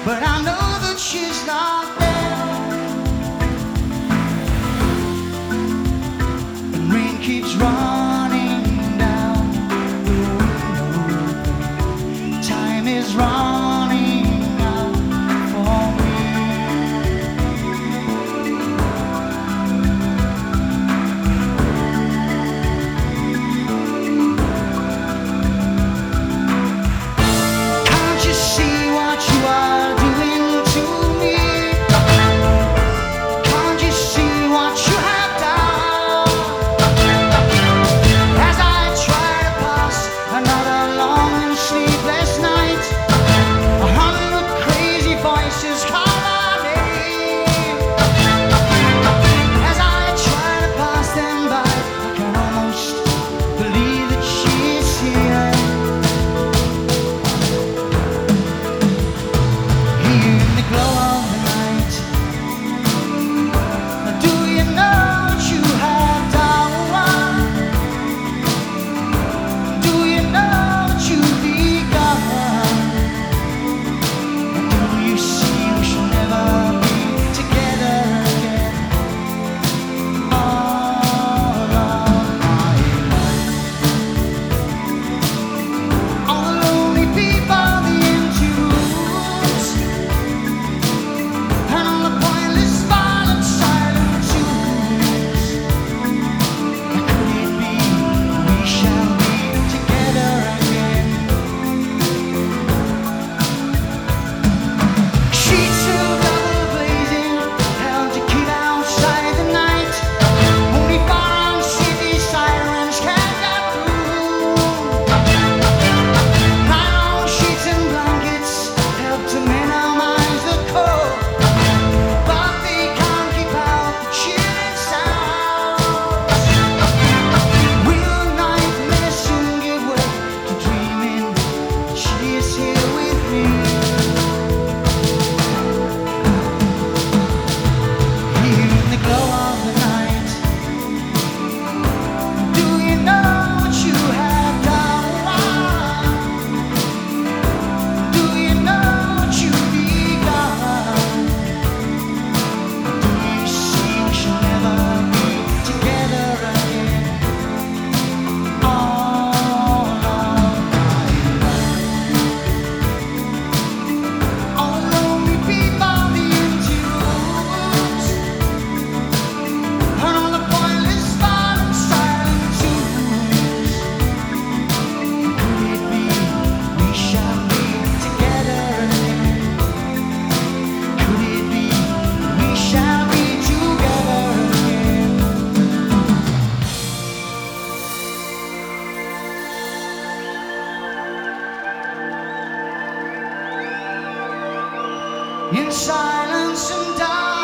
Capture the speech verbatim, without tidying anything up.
but I know that she's not there. And rain keeps running down the window. Time is running out for me. Can't you see what you are doing to me? Can't you see what you have done? As I try to pass another long and sleepless night, a hundred crazy voices call my name. As I try to pass them by, I can almost believe that she's here. Here in the glow of the night, do you know what you have done? Do you know what you've begun? Do you see we shall never be together again? All of my life, all the lonely people, the empty rooms, and all the pointless violent silent tunes. Could it be we shall be together again? Sheets of double blazing, held to keep outside the night. Only far-out city sirens can get through. Nylon sheets and blankets help to minimize the cold, but they can't keep out the chilling sounds. Will nightmares soon give way to dreaming she is here with me? Here in the glow of the night, do you know what you have done? Do you know what you've begun? Do you see we shall never be together again? All of my life, all the lonely people, the empty rooms, and all the pointless violent silent tunes. Could it be we shall be together again? Could it be we shall be together again? In silence and dark.